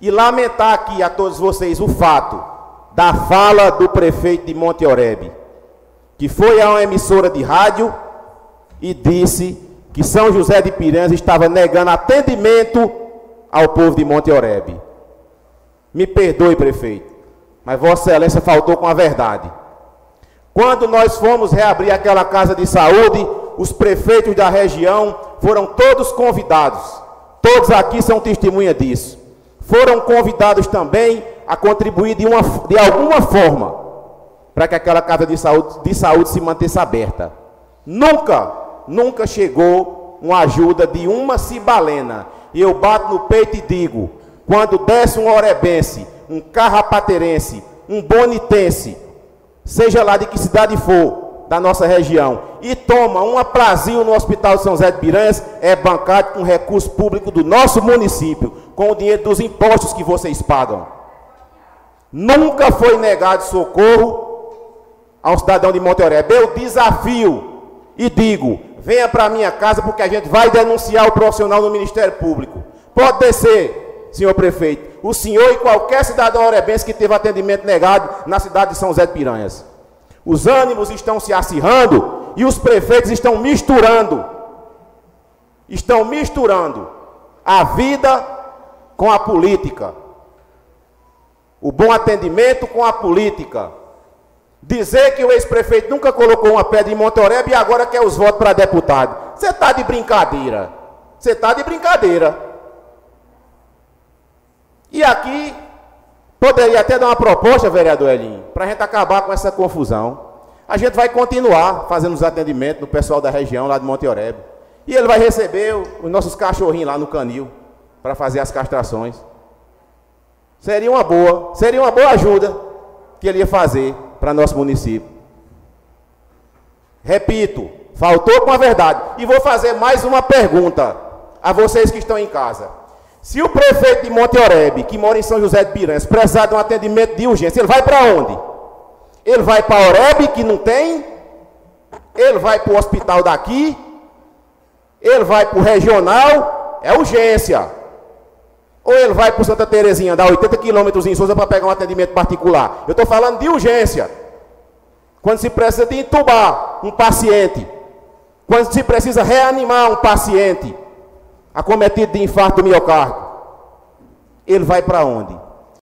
e lamentar aqui a todos vocês o fato da fala do prefeito de Monte Oreb, que foi a uma emissora de rádio e disse que São José de Piranhas estava negando atendimento ao povo de Monte Oreb. Me perdoe, prefeito, mas Vossa Excelência faltou com a verdade. Quando nós fomos reabrir aquela casa de saúde, os prefeitos da região foram todos convidados. Todos aqui são testemunha disso. Foram convidados também a contribuir de alguma forma para que aquela casa de saúde se mantesse aberta. Nunca chegou uma ajuda de uma cibalena. E eu bato no peito e digo, quando desce um orebense, um carrapateirense, um bonitense, seja lá de que cidade for da nossa região, e toma um aprazio no Hospital de São José de Piranhas, é bancado com recurso público do nosso município, com o dinheiro dos impostos que vocês pagam. Nunca foi negado socorro ao cidadão de Monte Oreb. Eu desafio e digo, venha para a minha casa porque a gente vai denunciar o profissional no Ministério Público. Pode descer, senhor prefeito, o senhor e qualquer cidadão orebense que teve atendimento negado na cidade de São José de Piranhas. Os ânimos estão se acirrando e os prefeitos estão misturando a vida com a política, o bom atendimento com a política. Dizer que o ex-prefeito nunca colocou uma pedra em Monte Oreb e agora quer os votos para deputado. Você está de brincadeira. Você está de brincadeira. E aqui, poderia até dar uma proposta, vereador Elinho, para a gente acabar com essa confusão. A gente vai continuar fazendo os atendimentos no pessoal da região, lá de Monte Oreb. E ele vai receber os nossos cachorrinhos lá no canil, para fazer as castrações. Seria uma boa ajuda que ele ia fazer para nosso município. Repito, faltou com a verdade. E vou fazer mais uma pergunta a vocês que estão em casa. Se o prefeito de Monte Oreb, que mora em São José de Piranhas, precisar de um atendimento de urgência, ele vai para onde? Ele vai para Oreb, que não tem? Ele vai para o hospital daqui? Ele vai para o regional? É urgência. Ou ele vai para Santa Terezinha, dá 80 quilômetros em Souza para pegar um atendimento particular? Eu estou falando de urgência. Quando se precisa de entubar um paciente, quando se precisa reanimar um paciente acometido de infarto do miocárdio, ele vai para onde?